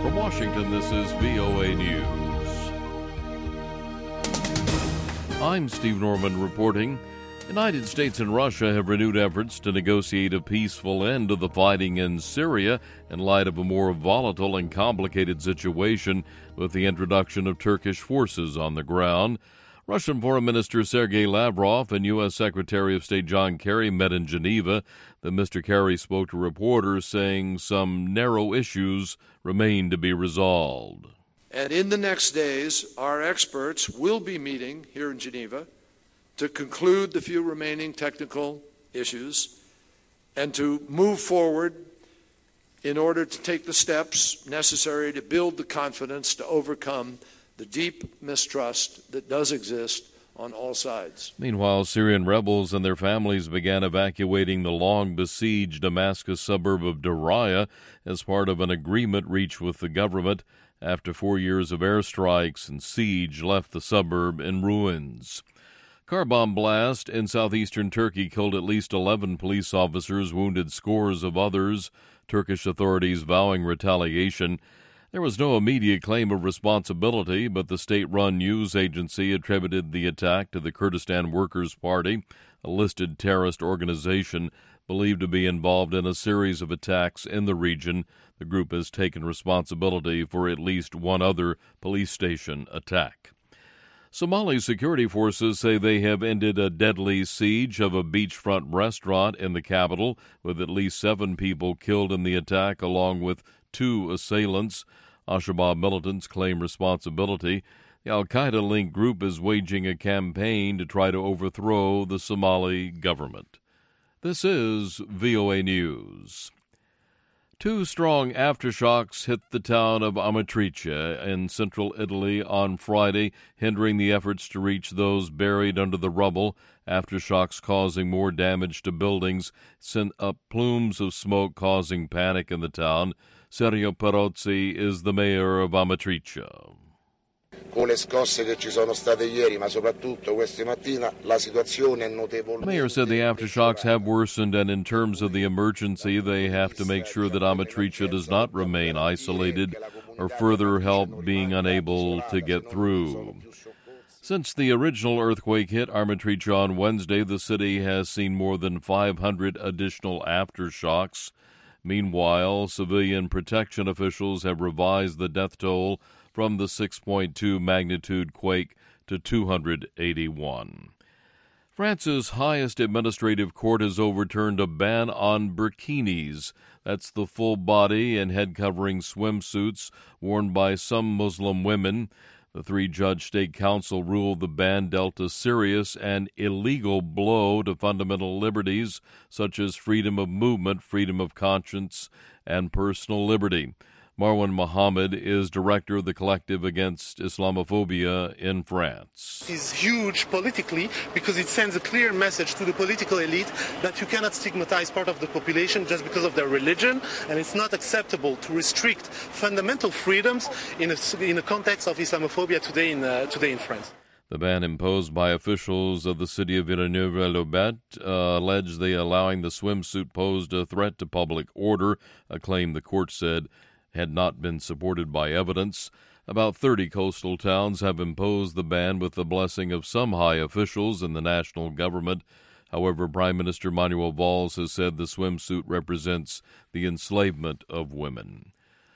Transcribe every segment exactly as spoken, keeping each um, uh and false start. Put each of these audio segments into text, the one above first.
From Washington, this is V O A News. I'm Steve Norman reporting. The United States and Russia have renewed efforts to negotiate a peaceful end to the fighting in Syria in light of a more volatile and complicated situation with the introduction of Turkish forces on the ground. Russian Foreign Minister Sergei Lavrov and U S Secretary of State John Kerry met in Geneva. Then Mister Kerry spoke to reporters, saying some narrow issues remain to be resolved. And in the next days, our experts will be meeting here in Geneva to conclude the few remaining technical issues and to move forward in order to take the steps necessary to build the confidence to overcome the deep mistrust that does exist on all sides. Meanwhile, Syrian rebels and their families began evacuating the long-besieged Damascus suburb of Daraya as part of an agreement reached with the government after four years of airstrikes and siege left the suburb in ruins. Car bomb blast in southeastern Turkey killed at least eleven police officers, wounded scores of others, Turkish authorities vowing retaliation. There was no immediate claim of responsibility, but the state-run news agency attributed the attack to the Kurdistan Workers' Party, a listed terrorist organization believed to be involved in a series of attacks in the region. The group has taken responsibility for at least one other police station attack. Somali security forces say they have ended a deadly siege of a beachfront restaurant in the capital, with at least seven people killed in the attack, along with two assailants. Al-Shabaab militants claim responsibility. The al-Qaeda-linked group is waging a campaign to try to overthrow the Somali government. This is V O A News. Two strong aftershocks hit the town of Amatrice in central Italy on Friday, hindering the efforts to reach those buried under the rubble. Aftershocks causing more damage to buildings sent up plumes of smoke, causing panic in the town. Sergio Perozzi is the mayor of Amatrice. Con le scosse che ci sono state ieri, ma soprattutto questa mattina, la situazione è notevolmente. The mayor said the aftershocks have worsened, and in terms of the emergency, they have to make sure that Amatrice does not remain isolated or further help being unable to get through. Since the original earthquake hit Amatrice on Wednesday, the city has seen more than five hundred additional aftershocks. Meanwhile, civilian protection officials have revised the death toll from the six point two magnitude quake to two hundred eighty-one. France's highest administrative court has overturned a ban on burkinis. That's the full-body and head-covering swimsuits worn by some Muslim women. The three-judge state council ruled the ban dealt a serious and illegal blow to fundamental liberties such as freedom of movement, freedom of conscience, and personal liberty. Marwan Mohammed is director of the Collective Against Islamophobia in France. It's huge politically because it sends a clear message to the political elite that you cannot stigmatize part of the population just because of their religion, and it's not acceptable to restrict fundamental freedoms in a, in a context of Islamophobia today in, uh, today in France. The ban imposed by officials of the city of Villeneuve-Loubet uh, alleged the allowing the swimsuit posed a threat to public order, a claim the court said had not been supported by evidence. About thirty coastal towns have imposed the ban with the blessing of some high officials in the national government. However, Prime Minister Manuel Valls has said the swimsuit represents the enslavement of women.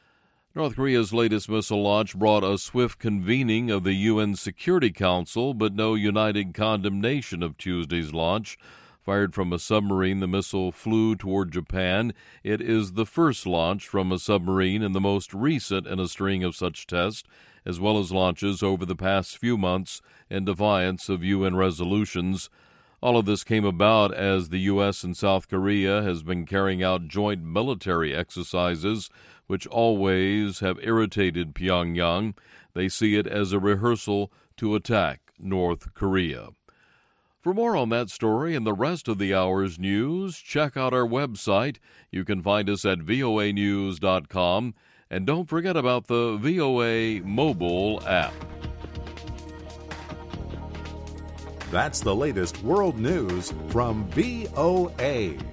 North Korea's latest missile launch brought a swift convening of the U N Security Council, but no united condemnation of Tuesday's launch. Fired from a submarine, the missile flew toward Japan. It is the first launch from a submarine and the most recent in a string of such tests, as well as launches over the past few months in defiance of U N resolutions. All of this came about as the U S and South Korea has been carrying out joint military exercises, which always have irritated Pyongyang. They see it as a rehearsal to attack North Korea. For more on that story and the rest of the hour's news, check out our website. You can find us at V O A news dot com. And don't forget about the V O A mobile app. That's the latest world news from V O A.